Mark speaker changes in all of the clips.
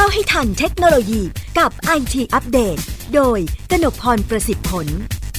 Speaker 1: ยวให้ทันเทคโนโลยีกับ IT อัปเดตโดยกนกพรประสิทธิ์ผล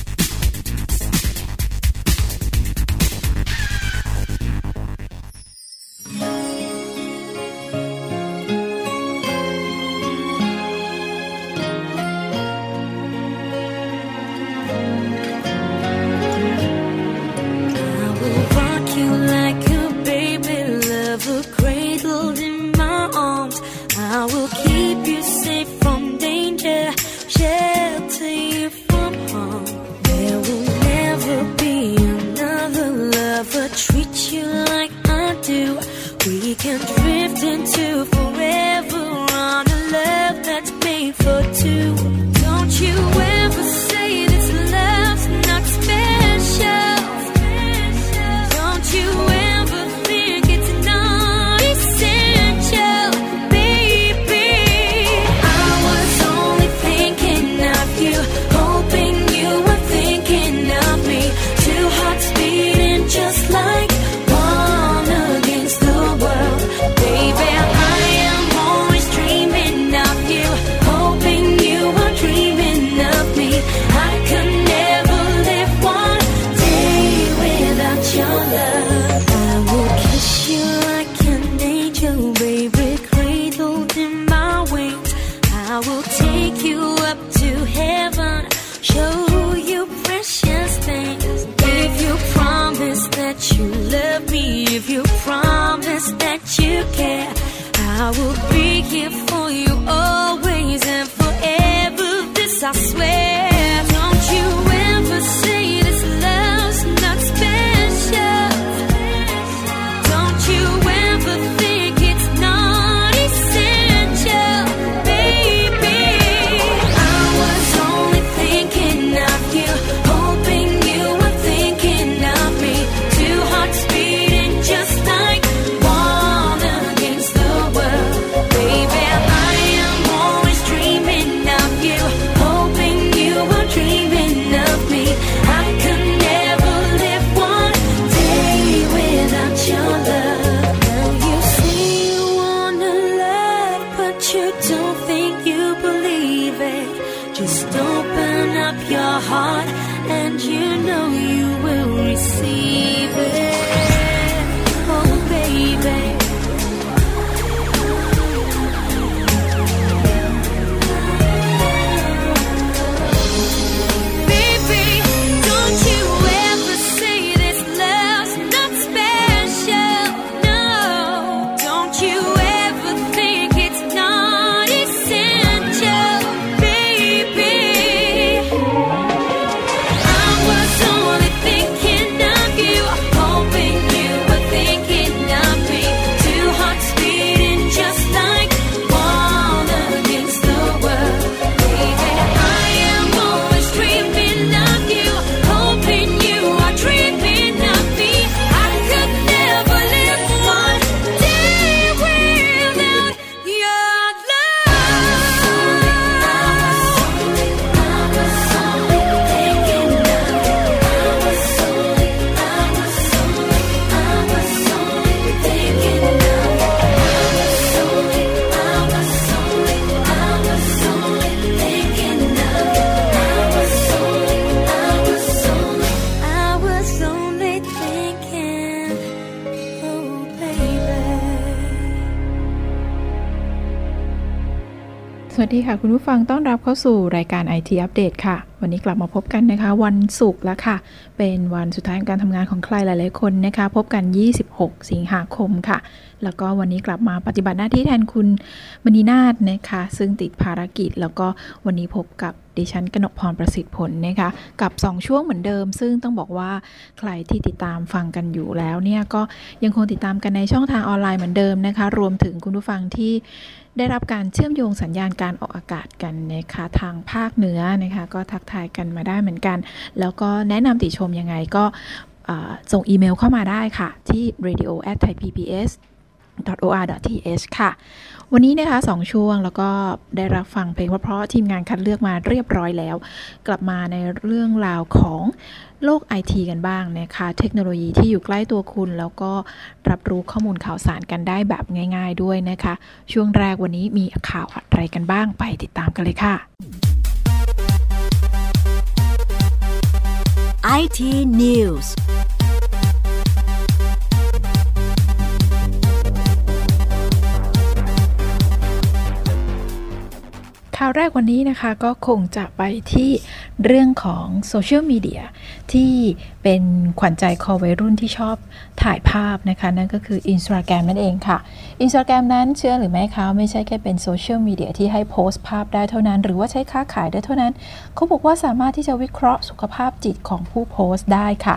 Speaker 2: สวัสดีค่ะคุณผู้ฟังต้อนรับเข้าสู่รายการ IT อัปเดตค่ะวันนี้กลับมาพบกันนะคะวันศุกร์แล้วค่ะเป็นวันสุดท้ายของการทำงานของใครหลายๆคนนะคะพบกัน26สิงหาคมค่ะแล้วก็วันนี้กลับมาปฏิบัติหน้าที่แทนคุณมณีนาถนะคะซึ่งติดภารกิจแล้วก็วันนี้พบกับดิฉันกนกพรประสิทธิ์ผลนะคะกับ2ช่วงเหมือนเดิมซึ่งต้องบอกว่าใครที่ติดตามฟังกันอยู่แล้วเนี่ยก็ยังคงติดตามกันในช่องทางออนไลน์เหมือนเดิมนะคะรวมถึงคุณผู้ฟังที่ได้รับการเชื่อมโยงสัญญาณการออกอากาศกันนะคะทางภาคเหนือนะคะก็ทักทายกันมาได้เหมือนกันแล้วก็แนะนำติชมยังไงก็ส่งอีเมลเข้ามาได้ค่ะที่ radio@thaipbs .or.th ค่ะวันนี้นะคะ2ช่วงแล้วก็ได้รับฟังเพลงเพราะๆทีมงานคัดเลือกมาเรียบร้อยแล้วกลับมาในเรื่องราวของโลก IT กันบ้างนะคะเทคโนโลยีที่อยู่ใกล้ตัวคุณแล้วก็รับรู้ข้อมูลข่าวสารกันได้แบบง่ายๆด้วยนะคะช่วงแรกวันนี้มีข่าวอะไรกันบ้างไปติดตามกันเลยค่ะ
Speaker 1: IT News
Speaker 2: ข่าวแรกวันนี้นะคะก็คงจะไปที่เรื่องของโซเชียลมีเดียที่เป็นขวัญใจคอวัยรุ่นที่ชอบถ่ายภาพนะคะนั่นก็คือ Instagram นั่นเองค่ะ Instagram นั้นเชื่อหรือไม่คะไม่ใช่แค่เป็นโซเชียลมีเดียที่ให้โพสต์ภาพได้เท่านั้นหรือว่าใช้ค้าขายได้เท่านั้นเขาบอกว่าสามารถที่จะวิเคราะห์สุขภาพจิตของผู้โพสต์ได้ค่ะ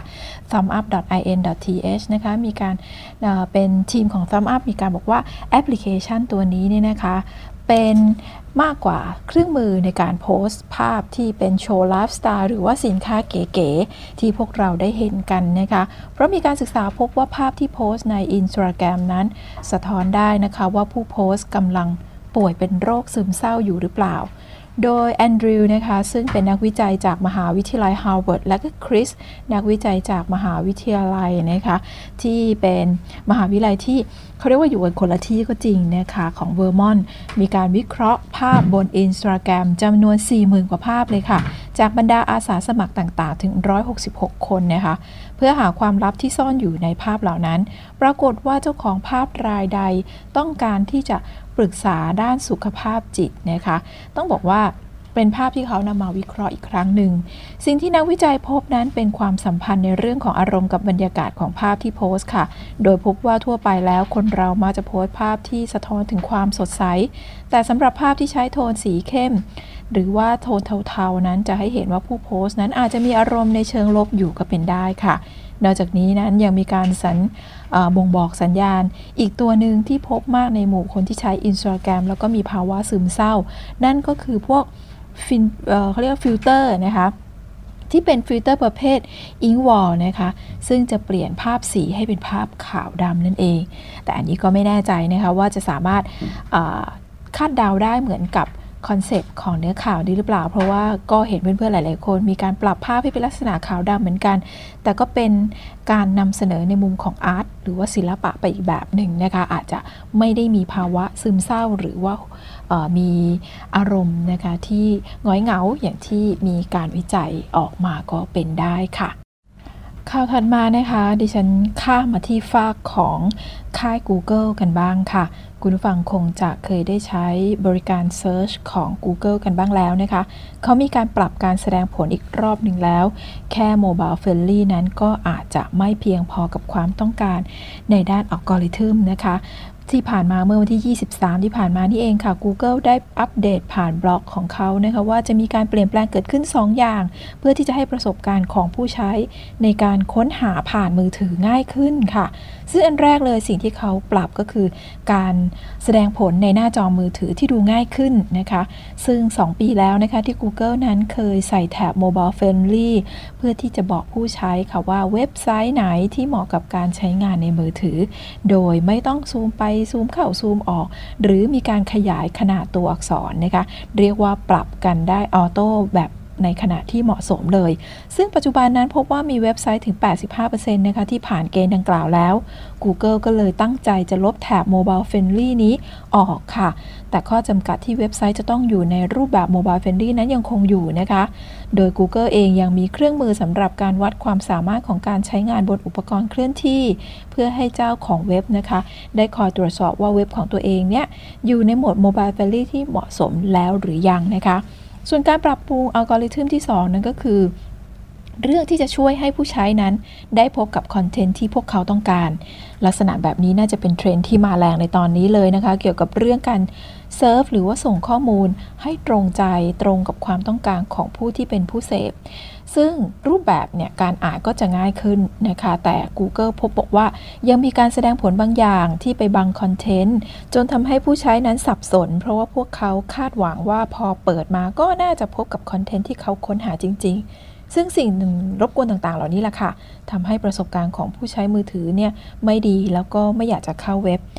Speaker 2: thumbup.in.th นะคะมีการเป็นทีมของ Thumbup มีการบอกว่าแอปพลิเคชันตัวนี้เนี่ยนะคะเป็นมากกว่าเครื่องมือในการโพสต์ภาพที่เป็นโชว์ไลฟ์สไตล์หรือว่าสินค้าเก๋ๆที่พวกเราได้เห็นกันนะคะเพราะมีการศึกษาพบว่าภาพที่โพสต์ใน Instagram นั้นสะท้อนได้นะคะว่าผู้โพสต์กำลังป่วยเป็นโรคซึมเศร้าอยู่หรือเปล่าโดยแอนดรูว์นะคะซึ่งเป็นนักวิจัยจากมหาวิทยาลัยฮาร์วาร์ดและก็คริสนักวิจัยจากมหาวิทยาลัยนะคะที่เป็นมหาวิทยาลัยที่เขาเรียกว่าอยู่กันคนละที่ก็จริงนะคะของเวอร์มอนต์มีการวิเคราะห์ภาพบน Instagram จำนวน 40,000 กว่าภาพเลยค่ะจากบรรดาอาสาสมัครต่างๆถึง166คนนะคะเพื่อหาความลับที่ซ่อนอยู่ในภาพเหล่านั้นปรากฏว่าเจ้าของภาพรายใดต้องการที่จะปรึกษาด้านสุขภาพจิตนะคะต้องบอกว่าเป็นภาพที่เขานำมาวิเคราะห์อีกครั้งหนึ่งสิ่งที่นักวิจัยพบนั้นเป็นความสัมพันธ์ในเรื่องของอารมณ์กับบรรยากาศของภาพที่โพสต์ค่ะโดยพบว่าทั่วไปแล้วคนเรามักจะโพสต์ภาพที่สะท้อนถึงความสดใสแต่สำหรับภาพที่ใช้โทนสีเข้มหรือว่าโทนเทาๆนั้นจะให้เห็นว่าผู้โพสต์นั้นอาจจะมีอารมณ์ในเชิงลบอยู่ก็เป็นได้ค่ะนอกจากนี้นั้นยังมีการบ่งบอกสัญญาณอีกตัวหนึ่งที่พบมากในหมู่คนที่ใช้ Instagram แล้วก็มีภาวะซึมเศร้านั่นก็คือพวกเขาเรียกว่าฟิลเตอร์นะคะที่เป็นฟิลเตอร์ประเภท Ink Wall นะคะซึ่งจะเปลี่ยนภาพสีให้เป็นภาพขาวดำนั่นเองแต่อันนี้ก็ไม่แน่ใจนะคะว่าจะสามารถคาดเดาได้เหมือนกับคอนเซปต์ของเนื้อข่าวนี้หรือเปล่าเพราะว่าก็เห็นเพื่อนๆหลายๆคนมีการปรับภาพให้เป็นลักษณะขาวดำเหมือนกันแต่ก็เป็นการนำเสนอในมุมของอาร์ตหรือว่าศิลปะไปอีกแบบหนึ่งนะคะอาจจะไม่ได้มีภาวะซึมเศร้าหรือว่ามีอารมณ์นะคะที่ง้อยเหงาอย่างที่มีการวิจัยออกมาก็เป็นได้ค่ะข่าวถัดมานะคะดิฉันข้ามมาที่ฝากของค่าย Google กันบ้างค่ะคุณผู้ฟังคงจะเคยได้ใช้บริการ Search ของ Google กันบ้างแล้วนะคะเขามีการปรับการแสดงผลอีกรอบหนึ่งแล้วแค่ Mobile Friendly นั้นก็อาจจะไม่เพียงพอกับความต้องการในด้านอัลกอริทึมนะคะที่ผ่านมาเมื่อวันที่23ที่ผ่านมานี่เองค่ะ Google ได้อัปเดตผ่านบล็อกของเขานะคะว่าจะมีการเปลี่ยนแปลงเกิดขึ้น2อย่างเพื่อที่จะให้ประสบการณ์ของผู้ใช้ในการค้นหาผ่านมือถือง่ายขึ้นค่ะซึ่งอันแรกเลยสิ่งที่เขาปรับก็คือการแสดงผลในหน้าจอมือถือที่ดูง่ายขึ้นนะคะซึ่ง2ปีแล้วนะคะที่ Google นั้นเคยใส่แถบ Mobile Friendly เพื่อที่จะบอกผู้ใช้ค่ะว่าเว็บไซต์ไหนที่เหมาะกับการใช้งานในมือถือโดยไม่ต้องซูมไปซูมเข้าซูมออกหรือมีการขยายขนาดตัวอักษรนะคะเรียกว่าปรับกันได้ออโต้แบบในขณะที่เหมาะสมเลยซึ่งปัจจุบันนั้นพบว่ามีเว็บไซต์ถึง 85% นะคะที่ผ่านเกณฑ์ดังกล่าวแล้ว Google ก็เลยตั้งใจจะลบแถบ Mobile Friendly นี้ออกค่ะแต่ข้อจำกัดที่เว็บไซต์จะต้องอยู่ในรูปแบบ Mobile Friendly นั้นยังคงอยู่นะคะโดย Google เองยังมีเครื่องมือสำหรับการวัดความสามารถของการใช้งานบนอุปกรณ์เคลื่อนที่เพื่อให้เจ้าของเว็บนะคะได้คอยตรวจสอบว่าเว็บของตัวเองเนี่ยอยู่ในโหมด Mobile Friendly ที่เหมาะสมแล้วหรือยังนะคะส่วนการปรับปรุงอัลกอริทึมที่2นั้นก็คือเรื่องที่จะช่วยให้ผู้ใช้นั้นได้พบกับคอนเทนต์ที่พวกเขาต้องการลักษณะแบบนี้น่าจะเป็นเทรนด์ที่มาแรงในตอนนี้เลยนะคะเกี่ยวกับเรื่องการเซิร์ฟหรือว่าส่งข้อมูลให้ตรงใจตรงกับความต้องการของผู้ที่เป็นผู้เสพซึ่งรูปแบบเนี่ยการอ่านก็จะง่ายขึ้นนะคะแต่ Google พบบอกว่ายังมีการแสดงผลบางอย่างที่ไปบังคอนเทนต์จนทำให้ผู้ใช้นั้นสับสนเพราะว่าพวกเขาคาดหวังว่าพอเปิดมาก็น่าจะพบกับคอนเทนต์ที่เขาค้นหาจริงๆซึ่งสิ่งหนึ่งรบกวนต่างๆเหล่านี้แหละค่ะทำให้ประสบการณ์ของผู้ใช้มือถือเนี่ยไม่ดีแล้วก็ไม่อยากจะเข้าเว็บ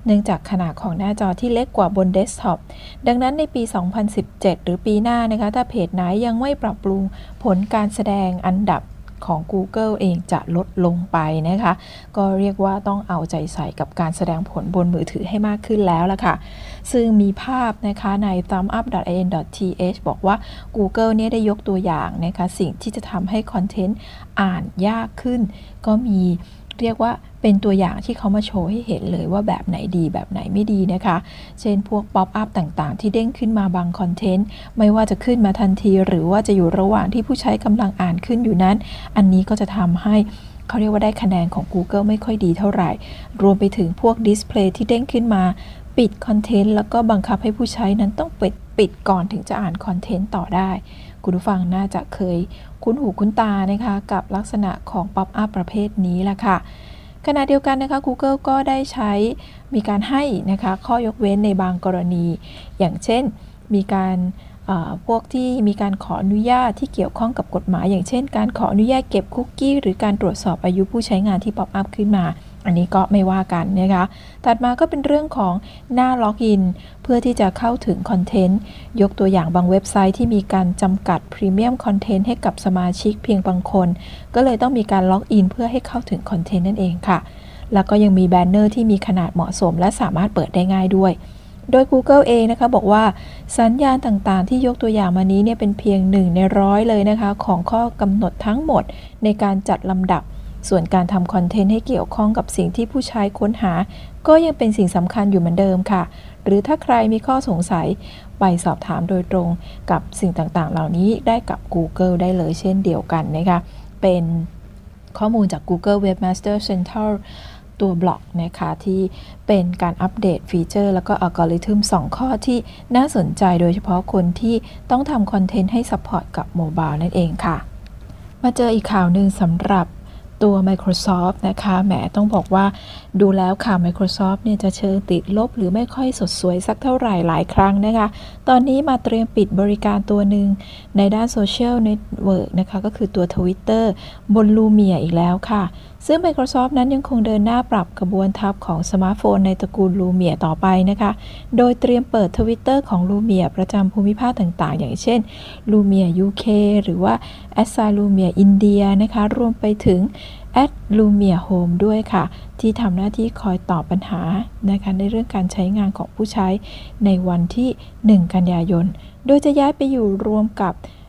Speaker 2: เนื่องจากขนาดของหน้าจอที่เล็กกว่าบนเดสก์ท็อปดังนั้นในปี 2017 หรือปีหน้านะคะถ้าเพจไหนยังไม่ปรับปรุงผลการแสดงอันดับของ Google เองจะลดลงไปนะคะก็เรียกว่าต้องเอาใจใส่กับการแสดงผลบนมือถือให้มากขึ้นแล้วล่ะค่ะซึ่งมีภาพนะคะใน thumbup.in.th บอกว่า Google เนี่ยได้ยกตัวอย่างนะคะสิ่งที่จะทำให้คอนเทนต์อ่านยากขึ้นก็มีเรียกว่าเป็นตัวอย่างที่เขามาโชว์ให้เห็นเลยว่าแบบไหนดีแบบไหนไม่ดีนะคะเช่นพวกป๊อปอัพต่างๆที่เด้งขึ้นมาบางคอนเทนต์ไม่ว่าจะขึ้นมาทันทีหรือว่าจะอยู่ระหว่างที่ผู้ใช้กำลังอ่านขึ้นอยู่นั้นอันนี้ก็จะทำให้เขาเรียกว่าได้คะแนนของ Google ไม่ค่อยดีเท่าไหร่รวมไปถึงพวกดิสเพลย์ที่เด้งขึ้นมาปิดคอนเทนต์แล้วก็บังคับให้ผู้ใช้นั้นต้องปิดก่อนถึงจะอ่านคอนเทนต์ต่อได้คุณผู้ฟังน่าจะเคยคุ้นหูคุ้นตานะคะกับลักษณะของป๊อปอัพประเภทนี้แหละค่ะขณะเดียวกันนะคะ Google ก็ได้มีการให้นะคะข้อยกเว้นในบางกรณีอย่างเช่นมีการพวกที่มีการขออนุญาตที่เกี่ยวข้องกับกฎหมายอย่างเช่นการขออนุญาตเก็บคุกกี้หรือการตรวจสอบอายุผู้ใช้งานที่ป๊อปอัพขึ้นมาอันนี้ก็ไม่ว่ากันนะคะถัดมาก็เป็นเรื่องของหน้าล็อกอินเพื่อที่จะเข้าถึงคอนเทนต์ยกตัวอย่างบางเว็บไซต์ที่มีการจำกัดพรีเมียมคอนเทนต์ให้กับสมาชิกเพียงบางคนก็เลยต้องมีการล็อกอินเพื่อให้เข้าถึงคอนเทนต์นั่นเองค่ะแล้วก็ยังมีแบนเนอร์ที่มีขนาดเหมาะสมและสามารถเปิดได้ง่ายด้วยโดย Google เองนะคะบอกว่าสัญญาณต่างๆที่ยกตัวอย่างมานี้เนี่ยเป็นเพียง1 ใน 100เลยนะคะของข้อกำหนดทั้งหมดในการจัดลำดับส่วนการทำคอนเทนต์ให้เกี่ยวข้องกับสิ่งที่ผู้ใช้ค้นหาก็ยังเป็นสิ่งสำคัญอยู่เหมือนเดิมค่ะหรือถ้าใครมีข้อสงสัยไปสอบถามโดยตรงกับสิ่งต่างๆเหล่านี้ได้กับ Google ได้เลยเช่นเดียวกันนะคะเป็นข้อมูลจาก Google Webmaster Central ตัวบล็อกนะคะที่เป็นการอัปเดตฟีเจอร์แล้วก็อัลกอริทึม2ข้อที่น่าสนใจโดยเฉพาะคนที่ต้องทำคอนเทนต์ให้ซัพพอร์ตกับโมบายนั่นเองค่ะมาเจออีกข่าวหนึ่งสำหรับตัว Microsoft นะคะแหมต้องบอกว่าดูแล้วค่ะ Microsoft เนี่ยจะเชิงติดลบหรือไม่ค่อยสดสวยสักเท่าไหร่หลายครั้งนะคะตอนนี้มาเตรียมปิดบริการตัวหนึ่งในด้านโซเชียลเน็ตเวิร์กนะคะก็คือตัว Twitter บน Lumia อีกแล้วค่ะซึ่ง Microsoft นั้นยังคงเดินหน้าปรับกระบวนทัพของสมาร์ทโฟนในตระกูล Lumia ต่อไปนะคะโดยเตรียมเปิด Twitter ของ Lumia ประจำภูมิภาคต่างๆอย่างเช่น Lumia UK หรือว่า Lumia India นะคะรวมไปถึงLumia Home ด้วยค่ะที่ทำหน้าที่คอยตอบปัญหานะคะในเรื่องการใช้งานของผู้ใช้ในวันที่ 1 กันยายนโดยจะย้ายไปอยู่รวมกับ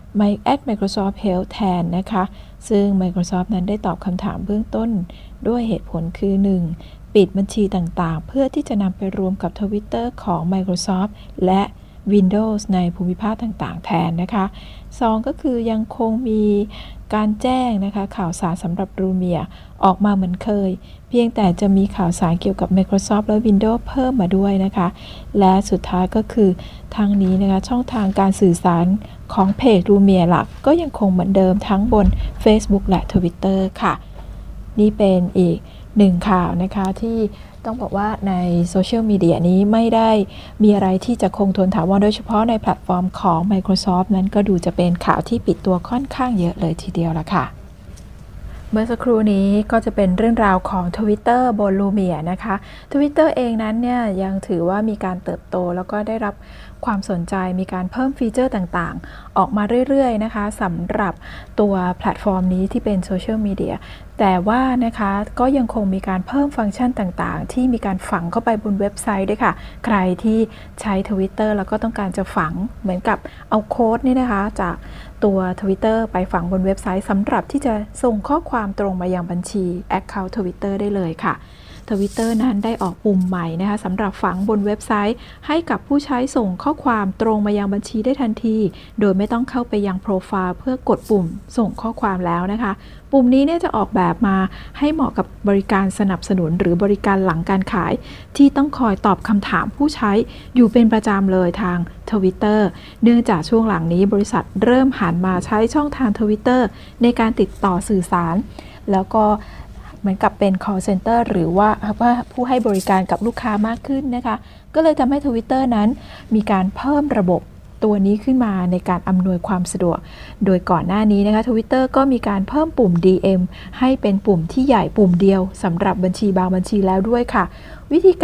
Speaker 2: Microsoft Health แทนนะคะซึ่ง Microsoft นั้นได้ตอบคำถามเบื้องต้นด้วยเหตุผลคือ 1. ปิดบัญชีต่างๆเพื่อที่จะนำไปรวมกับ Twitter ของ Microsoft และ Windows ในภูมิภาคต่างๆแทนนะคะ 2. ก็คือยังคงมีการแจ้งนะคะข่าวสารสำหรับ Lumia ออกมาเหมือนเคยเพียงแต่จะมีข่าวสารเกี่ยวกับ Microsoft และ Windows เพิ่มมาด้วยนะคะและสุดท้ายก็คือทางนี้นะคะช่องทางการสื่อสารของเพจ Lumia หลักก็ยังคงเหมือนเดิมทั้งบน Facebook และ Twitter ค่ะนี่เป็นอีกหนึ่งข่าวนะคะที่ต้องบอกว่าในโซเชียลมีเดียนี้ไม่ได้มีอะไรที่จะคงทนถาวรโดยเฉพาะในแพลตฟอร์มของ Microsoft นั้นก็ดูจะเป็นข่าวที่ปิดตัวค่อนข้างเยอะเลยทีเดียวละค่ะเมื่อสักครู่นี้ก็จะเป็นเรื่องราวของ Twitter บน Lumia นะคะ Twitter เองนั้นเนี่ยยังถือว่ามีการเติบโตแล้วก็ได้รับความสนใจมีการเพิ่มฟีเจอร์ต่างๆออกมาเรื่อยๆนะคะสำหรับตัวแพลตฟอร์มนี้ที่เป็นโซเชียลมีเดียแต่ว่านะคะก็ยังคงมีการเพิ่มฟังก์ชันต่างๆที่มีการฝังเข้าไปบนเว็บไซต์ด้วยค่ะใครที่ใช้ Twitter แล้วก็ต้องการจะฝังเหมือนกับเอาโค้ดนี่นะคะจากตัว Twitter ไปฝังบนเว็บไซต์สำหรับที่จะส่งข้อความตรงมายังบัญชี Account Twitter ได้เลยค่ะ Twitter นั้นได้ออกปุ่มใหม่นะคะสำหรับฝังบนเว็บไซต์ให้กับผู้ใช้ส่งข้อความตรงมายังบัญชีได้ทันทีโดยไม่ต้องเข้าไปยังโปรไฟล์เพื่อกดปุ่มส่งข้อความแล้วนะคะปุ่มนี้เนี่ยจะออกแบบมาให้เหมาะกับบริการสนับสนุนหรือบริการหลังการขายที่ต้องคอยตอบคำถามผู้ใช้อยู่เป็นประจำเลยทาง Twitter เนื่องจากช่วงหลังนี้บริษัทเริ่มหันมาใช้ช่องทาง Twitter ในการติดต่อสื่อสารแล้วก็เหมือนกับเป็น call center หรือว่าผู้ให้บริการกับลูกค้ามากขึ้นนะคะก็เลยทำให้ Twitter นั้นมีการเพิ่มระบบตัวนี้ขึ้นมาในการอำนวยความสะดวกโดยก่อนหน้านี้นะคะ Twitter ก็มีการเพิ่มปุ่ม DM ให้เป็นปุ่มที่ใหญ่ปุ่มเดียวสำหรับบัญชีบางบัญชีแล้วด้วยค่ะวิธีการ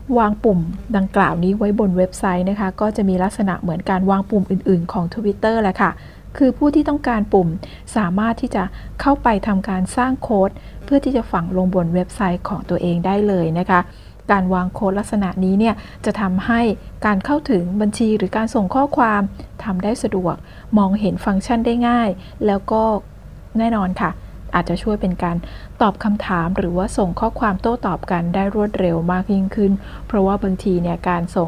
Speaker 2: วางปุ่มดังกล่าวนี้ไว้บนเว็บไซต์นะคะก็จะมีลักษณะเหมือนการวางปุ่มอื่นๆของ Twitter แหละค่ะคือผู้ที่ต้องการปุ่มสามารถที่จะเข้าไปทำการสร้างโค้ดเพื่อที่จะฝังลงบนเว็บไซต์ของตัวเองได้เลยนะคะการวางโค้ดลักษณะนี้เนี่ยจะทำให้การเข้าถึงบัญชีหรือการส่งข้อความทำได้สะดวกมองเห็นฟังก์ชันได้ง่ายแล้วก็แน่นอนค่ะอาจจะช่วยเป็นการตอบคำถามหรือว่าส่งข้อความโต้ตอบกันได้รวดเร็วมากยิ่งขึ้นเพราะว่าบางทีเนี่ยการส่ง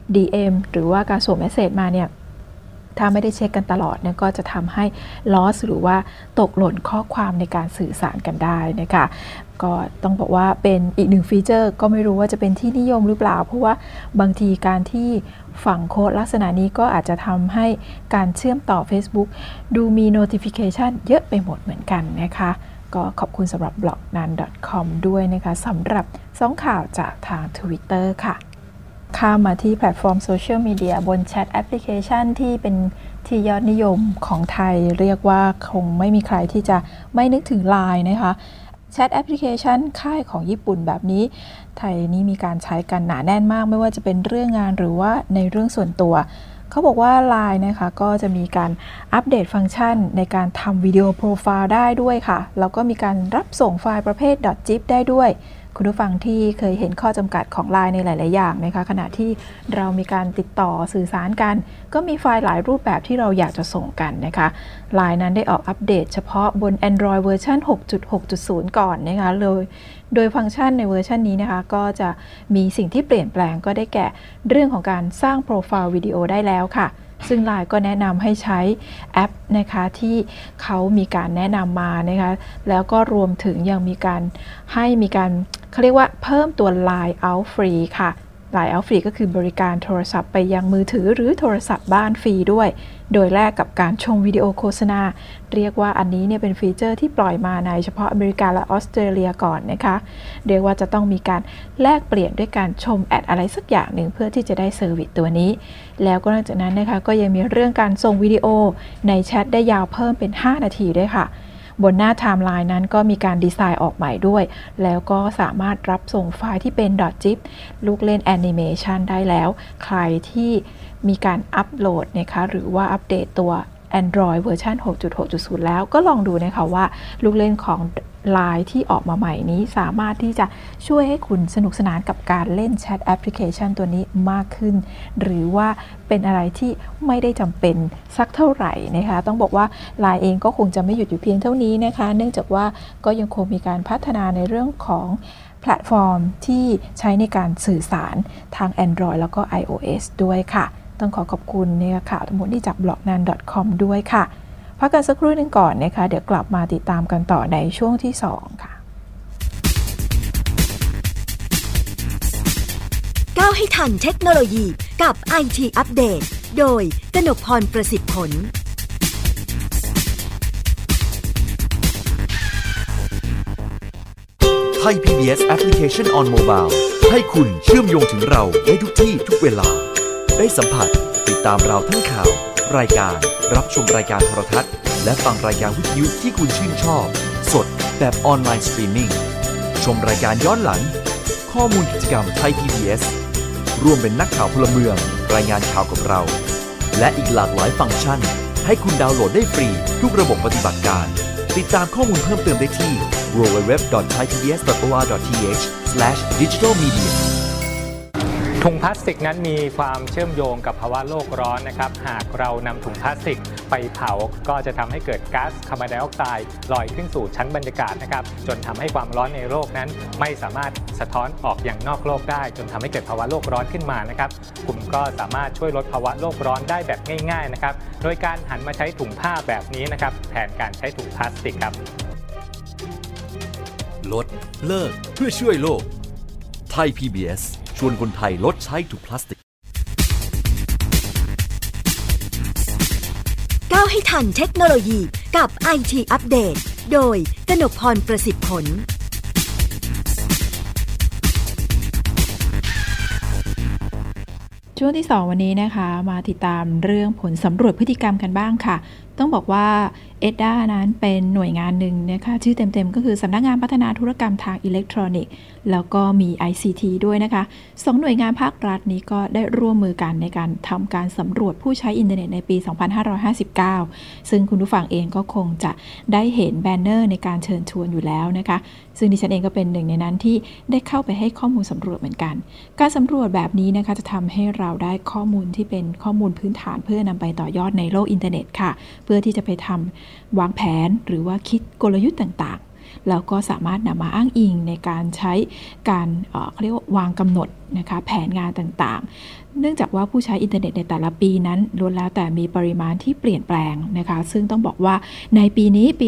Speaker 2: DM หรือว่าการส่งเมสเสจมาเนี่ยถ้าไม่ได้เช็คกันตลอดเนี่ยก็จะทำให้ loss หรือว่าตกหล่นข้อความในการสื่อสารกันได้นะคะก็ต้องบอกว่าเป็นอีกหนึ่งฟีเจอร์ก็ไม่รู้ว่าจะเป็นที่นิยมหรือเปล่าเพราะว่าบางทีการที่ฝังโค้ดลักษณะนี้ก็อาจจะทำให้การเชื่อมต่อ Facebook ดูมี notification เยอะไปหมดเหมือนกันนะคะก็ขอบคุณสำหรับ blognan.com ด้วยนะคะสำหรับ2ข่าวจากทาง Twitter ค่ะข้ามมาที่แพลตฟอร์มโซเชียลมีเดียบนแชทแอปพลิเคชันที่เป็นที่ยอดนิยมของไทยเรียกว่าคงไม่มีใครที่จะไม่นึกถึง LINE นะคะแชทแอปพลิเคชันค่ายของญี่ปุ่นแบบนี้ไทยนี้มีการใช้กันหนาแน่นมากไม่ว่าจะเป็นเรื่องงานหรือว่าในเรื่องส่วนตัวเขาบอกว่า LINE นะคะก็จะมีการอัปเดตฟังก์ชันในการทำวิดีโอโปรไฟล์ได้ด้วยค่ะแล้วก็มีการรับส่งไฟล์ประเภท .zip ได้ด้วยคุณผู้ฟังที่เคยเห็นข้อจำกัดของ LINE ในหลายๆอย่างนะคะขณะที่เรามีการติดต่อสื่อสารกันก็มีไฟล์หลายรูปแบบที่เราอยากจะส่งกันนะคะ LINE นั้นได้ออกอัปเดตเฉพาะบน Android เวอร์ชัน 6.6.0 ก่อนนะคะโดยฟังก์ชันในเวอร์ชันนี้นะคะก็จะมีสิ่งที่เปลี่ยนแปลงก็ได้แก่เรื่องของการสร้างโปรไฟล์วิดีโอได้แล้วค่ะซึ่ง LINE ก็แนะนำให้ใช้แอปนะคะที่เขามีการแนะนำมานะคะแล้วก็รวมถึงยังมีการเขาเรียกว่าเพิ่มตัว LINE Out Free ค่ะ LINE Out Free ก็คือบริการโทรศัพท์ไปยังมือถือหรือโทรศัพท์บ้านฟรีด้วยโดยแลกกับการชมวิดีโอโฆษณาเรียกว่าอันนี้เนี่ยเป็นฟีเจอร์ที่ปล่อยมาในเฉพาะอเมริกาและออสเตรเลียก่อนนะคะเรียกว่าจะต้องมีการแลกเปลี่ยนด้วยการชมแอดอะไรสักอย่างหนึ่งเพื่อที่จะได้เซอร์วิสตัวนี้แล้วก็นอกจากนั้นนะคะก็ยังมีเรื่องการส่งวิดีโอในแชทได้ยาวเพิ่มเป็น5นาทีด้วยค่ะบนหน้าไทม์ไลน์นั้นก็มีการดีไซน์ออกใหม่ด้วยแล้วก็สามารถรับส่งไฟล์ที่เป็น .zip ลูกเล่นแอนิเมชันได้แล้วใครที่มีการอัปโหลดนะคะหรือว่าอัปเดตตัว Android เวอร์ชัน 6.6.0 แล้วก็ลองดูนะคะว่าลูกเล่นของ LINE ที่ออกมาใหม่นี้สามารถที่จะช่วยให้คุณสนุกสนานกับการเล่นแชทแอปพลิเคชันตัวนี้มากขึ้นหรือว่าเป็นอะไรที่ไม่ได้จำเป็นสักเท่าไหร่นะคะต้องบอกว่า LINE เองก็คงจะไม่หยุดอยู่เพียงเท่านี้นะคะเนื่องจากว่าก็ยังคงมีการพัฒนาในเรื่องของแพลตฟอร์มที่ใช้ในการสื่อสารทาง Android แล้วก็ iOS ด้วยค่ะต้องขอบคุณเนี่ยข่าวทั้งหมดที่จาก blognan.com ด้วยค่ะพักกันสักครู่นึงก่อนนะคะเดี๋ยวกลับมาติดตามกันต่อในช่วงที่2ค่ะ
Speaker 1: ก้าวให้ทันเทคโนโลยีกับ IT อัปเดตโดยกนกพรประสิทธิ์ผล
Speaker 3: ไทย PBS Application on Mobile ให้คุณเชื่อมโยงถึงเราได้ทุกที่ทุกเวลาได้สัมผัสติดตามเราทั้งข่าวรายการรับชมรายการโทรทัศน์และฟังรายการวิทยุที่คุณชื่นชอบสดแบบออนไลน์สตรีมมิ่งชมรายการย้อนหลังข้อมูลกิจกรรมไทย PBS ร่วมเป็นนักข่าวพลเมืองรายงานข่าวกับเราและอีกหลากหลายฟังก์ชันให้คุณดาวน์โหลดได้ฟรีทุกระบบปฏิบัติการติดตามข้อมูลเพิ่มเติมได้ที่ www.thaipbs.or.th/digitalmedia
Speaker 4: ถุงพลาสติกนั้นมีความเชื่อมโยงกับภาวะโลกร้อนนะครับหากเรานำถุงพลาสติกไปเผาก็จะทำให้เกิดก๊าซคาร์บอนไดออกไซด์ลอยขึ้นสู่ชั้นบรรยากาศนะครับจนทำให้ความร้อนในโลกนั้นไม่สามารถสะท้อนออกอย่างนอกโลกได้จนทำให้เกิดภาวะโลกร้อนขึ้นมานะครับคุณก็สามารถช่วยลดภาวะโลกร้อนได้แบบง่ายๆนะครับโดยการหันมาใช้ถุงผ้าแบบนี้นะครับแทนการใช้ถุงพลาสติกครับ
Speaker 3: ลดเลิกเพื่อช่วยโลกไทย PBS ชวนคนไทยลดใช้ถุงพลาสติก
Speaker 1: ก้าวให้ทันเทคโนโลยีกับ IT อัปเดตโดยกนกพรประสิทธิ์ผล
Speaker 2: ช่วงที่2วันนี้นะคะมาติดตามเรื่องผลสำรวจพฤติกรรมกันบ้างค่ะต้องบอกว่า EDDA นั้นเป็นหน่วยงานหนึ่งนะคะชื่อเต็มๆก็คือสำนักงานพัฒนาธุรกรรมทางอิเล็กทรอนิกส์แล้วก็มี ICT ด้วยนะคะ2หน่วยงานภาครัฐนี้ก็ได้ร่วมมือกันในการทำการสำรวจผู้ใช้อินเทอร์เน็ตในปี 2559 ซึ่งคุณผู้ฟังเองก็คงจะได้เห็นแบนเนอร์ในการเชิญชวนอยู่แล้วนะคะซึ่งดิฉันเองก็เป็นหนึ่งในนั้นที่ได้เข้าไปให้ข้อมูลสำรวจเหมือนกันการสำรวจแบบนี้นะคะจะทำให้เราได้ข้อมูลที่เป็นข้อมูลพื้นฐานเพื่อนำไปต่อยอดในโลกอินเทอร์เน็ตค่ะเพื่อที่จะไปทำวางแผนหรือว่าคิดกลยุทธ์ต่างๆแล้วก็สามารถนำมาอ้างอิงในการใช้การเขาเรียกว่าวางกำหนดนะคะแผนงานต่างๆเนื่องจากว่าผู้ใช้อินเทอร์เน็ตในแต่ละปีนั้นล้วนแล้วแต่มีปริมาณที่เปลี่ยนแปลงนะคะซึ่งต้องบอกว่าในปีนี้ปี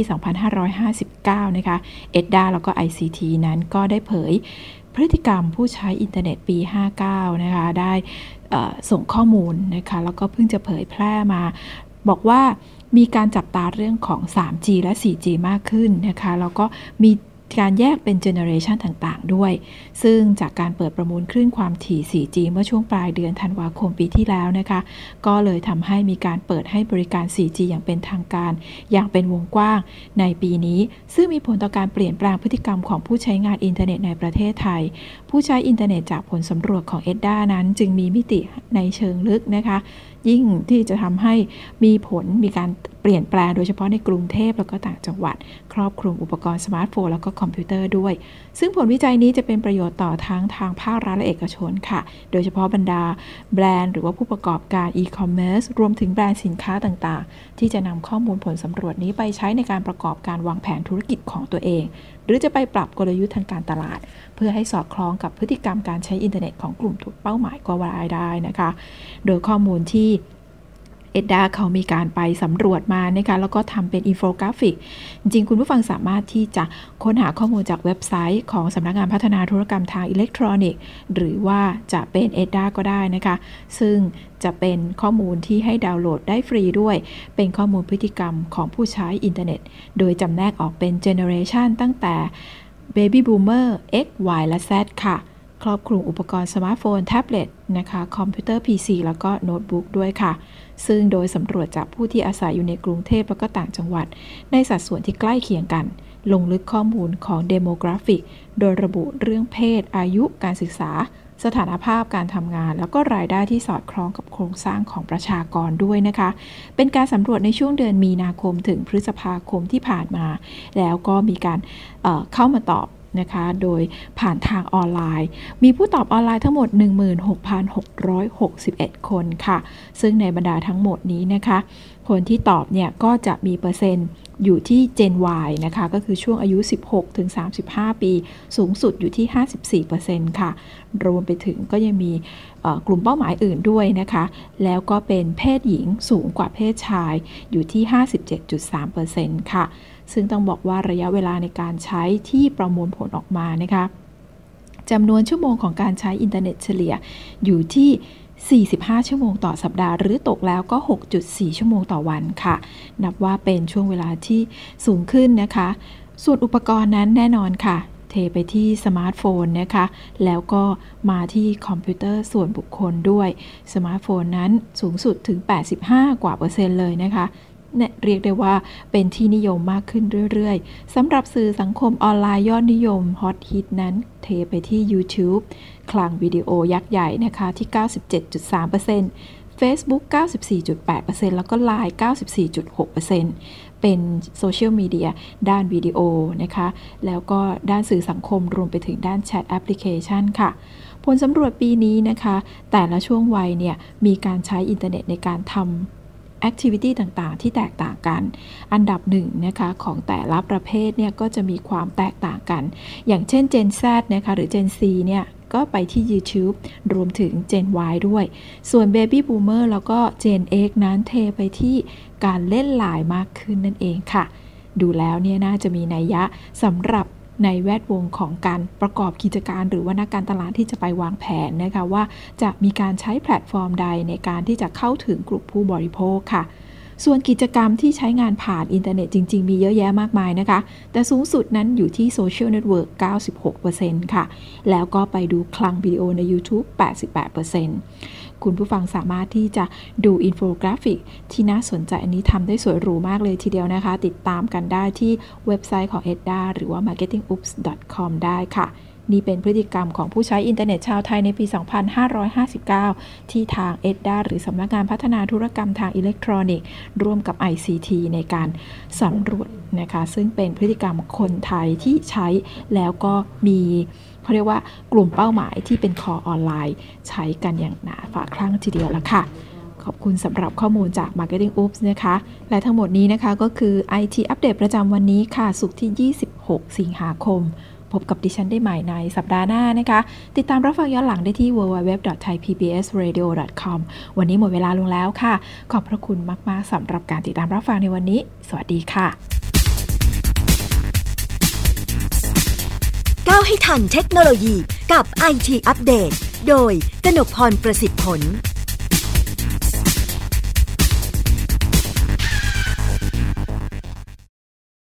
Speaker 2: 2559 นะคะ EDDA แล้วก็ ICT นั้นก็ได้เผยพฤติกรรมผู้ใช้อินเทอร์เน็ตปี 59 นะคะได้ส่งข้อมูลนะคะแล้วก็เพิ่งจะเผยแพร่มาบอกว่ามีการจับตาเรื่องของ 3G และ 4G มากขึ้นนะคะแล้วก็มีการแยกเป็นเจเนอเรชันต่างๆด้วยซึ่งจากการเปิดประมูลคลื่นความถี่ 4G เมื่อช่วงปลายเดือนธันวาคมปีที่แล้วนะคะก็เลยทำให้มีการเปิดให้บริการ 4G อย่างเป็นทางการอย่างเป็นวงกว้างในปีนี้ซึ่งมีผลต่อการเปลี่ยนแปลงพฤติกรรมของผู้ใช้งานอินเทอร์เน็ตในประเทศไทยผู้ใช้อินเทอร์เน็ตจากผลสำรวจของ EDDA นั้นจึงมีมิติในเชิงลึกนะคะยิ่งที่จะทำให้มีการเปลี่ยนแปลงโดยเฉพาะในกรุงเทพแล้วก็ต่างจังหวัดครอบคลุมอุปกรณ์สมาร์ทโฟนแล้วก็คอมพิวเตอร์ด้วยซึ่งผลวิจัยนี้จะเป็นประโยชน์ต่อทั้งทางภาครัฐและเอกชนค่ะโดยเฉพาะบรรดาแบรนด์หรือว่าผู้ประกอบการอีคอมเมิร์ซรวมถึงแบรนด์สินค้าต่างๆที่จะนำข้อมูลผลสำรวจนี้ไปใช้ในการประกอบการวางแผนธุรกิจของตัวเองหรือจะไปปรับกลยุทธ์ทางการตลาดเพื่อให้สอดคล้องกับพฤติกรรมการใช้อินเทอร์เน็ตของกลุ่มเป้าหมายก็ว่าได้นะคะโดยข้อมูลที่EDDA เขามีการไปสำรวจมานะคะแล้วก็ทำเป็นอินโฟกราฟิกจริงๆคุณผู้ฟังสามารถที่จะค้นหาข้อมูลจากเว็บไซต์ของสำนักงานพัฒนาธุรกรรมทางอิเล็กทรอนิกส์หรือว่าจะเป็น EDDA ก็ได้นะคะซึ่งจะเป็นข้อมูลที่ให้ดาวน์โหลดได้ฟรีด้วยเป็นข้อมูลพฤติกรรมของผู้ใช้อินเทอร์เน็ตโดยจำแนกออกเป็นเจเนอเรชันตั้งแต่ Baby Boomer X Y และ Z ค่ะครอบคลุมอุปกรณ์สมาร์ทโฟนแท็บเล็ตนะคะคอมพิวเตอร์ PC แล้วก็โน้ตบุ๊กด้วยค่ะซึ่งโดยสำรวจจากผู้ที่อาศัยอยู่ในกรุงเทพแล้วก็ต่างจังหวัดในสัดส่วนที่ใกล้เคียงกันลงลึกข้อมูลของเดโมกราฟิกโดยระบุเรื่องเพศอายุการศึกษาสถานภาพการทำงานแล้วก็รายได้ที่สอดคล้องกับโครงสร้างของประชากรด้วยนะคะเป็นการสำรวจในช่วงเดือนมีนาคมถึงพฤษภาคมที่ผ่านมาแล้วก็มีการเข้ามาตอบนะคะโดยผ่านทางออนไลน์มีผู้ตอบออนไลน์ทั้งหมด 16,661 คนค่ะซึ่งในบรรดาทั้งหมดนี้นะคะคนที่ตอบเนี่ยก็จะมีเปอร์เซ็นต์อยู่ที่ Gen Y นะคะก็คือช่วงอายุ 16-35 ปีสูงสุดอยู่ที่ 54% ค่ะรวมไปถึงก็ยังมีกลุ่มเป้าหมายอื่นด้วยนะคะแล้วก็เป็นเพศหญิงสูงกว่าเพศชายอยู่ที่ 57.3% ค่ะซึ่งต้องบอกว่าระยะเวลาในการใช้ที่ประมวลผลออกมานะคะจำนวนชั่วโมงของการใช้อินเทอร์เน็ตเฉลี่ยอยู่ที่45ชั่วโมงต่อสัปดาห์หรือตกแล้วก็ 6.4 ชั่วโมงต่อวันค่ะนับว่าเป็นช่วงเวลาที่สูงขึ้นนะคะส่วนอุปกรณ์นั้นแน่นอนค่ะเทไปที่สมาร์ทโฟนนะคะแล้วก็มาที่คอมพิวเตอร์ส่วนบุคคลด้วยสมาร์ทโฟนนั้นสูงสุดถึง 85% กว่าเลยนะคะเรียกได้ว่าเป็นที่นิยมมากขึ้นเรื่อยๆสำหรับสื่อสังคมออนไลน์ยอดนิยมฮอตฮิตนั้นเทไปที่ YouTube คลังวิดีโอยักษ์ใหญ่นะคะที่ 97.3% Facebook 94.8% แล้วก็ Line 94.6% เป็นโซเชียลมีเดียด้านวิดีโอนะคะแล้วก็ด้านสื่อสังคมรวมไปถึงด้านแชทแอปพลิเคชันค่ะผลสำรวจปีนี้นะคะแต่ละช่วงวัยเนี่ยมีการใช้อินเทอร์เน็ตในการทำactivity ต่างๆที่แตกต่างกันอันดับหนึ่งนะคะของแต่ละประเภทเนี่ยก็จะมีความแตกต่างกันอย่างเช่น Gen Z นะคะหรือ Gen C เนี่ยก็ไปที่ YouTube รวมถึง Gen Y ด้วยส่วน Baby Boomer แล้วก็ Gen X นั้นเทไปที่การเล่นไลน์มากขึ้นนั่นเองค่ะดูแล้วเนี่ยน่าจะมีนัยยะสำหรับในแวดวงของการประกอบกิจการหรือว่านักการตลาดที่จะไปวางแผนนะคะว่าจะมีการใช้แพลตฟอร์มใดในการที่จะเข้าถึงกลุ่มผู้บริโภคค่ะส่วนกิจกรรมที่ใช้งานผ่านอินเทอร์เน็ตจริงๆมีเยอะแยะมากมายนะคะแต่สูงสุดนั้นอยู่ที่โซเชียลเน็ตเวิร์ก 96% ค่ะแล้วก็ไปดูคลังวิดีโอใน YouTube 88% คุณผู้ฟังสามารถที่จะดูอินโฟกราฟิกที่น่าสนใจอันนี้ทำได้สวยหรูมากเลยทีเดียวนะคะติดตามกันได้ที่เว็บไซต์ของ EDDA หรือว่า marketingops.com ได้ค่ะนี่เป็นพฤติกรรมของผู้ใช้อินเทอร์เน็ตชาวไทยในปี 2559 ที่ทาง EDDA หรือสำนักงานพัฒนาธุรกรรมทางอิเล็กทรอนิกส์ร่วมกับ ICT ในการสำรวจนะคะซึ่งเป็นพฤติกรรมคนไทยที่ใช้แล้วก็มีเขาเรียกว่ากลุ่มเป้าหมายที่เป็นคอออนไลน์ใช้กันอย่างหนาฝาคลั่งทีเดียวละค่ะขอบคุณสำหรับข้อมูลจาก Marketing Oops นะคะและทั้งหมดนี้นะคะก็คือ IT อัปเดตประจำวันนี้ค่ะศุกร์ที่ 26 สิงหาคมพบกับดิฉันได้ใหม่ในสัปดาห์หน้านะคะติดตามรับฟังย้อนหลังได้ที่ www.thaipbsradio.com วันนี้หมดเวลาลงแล้วค่ะขอบพระคุณมากๆสำหรับการติดตามรับฟังในวันนี้สวัสดีค่ะ
Speaker 1: ก้าวให้ทันเทคโนโลยีกับ IT อัปเดตโดยกนกพร ประสิทธิ์ผล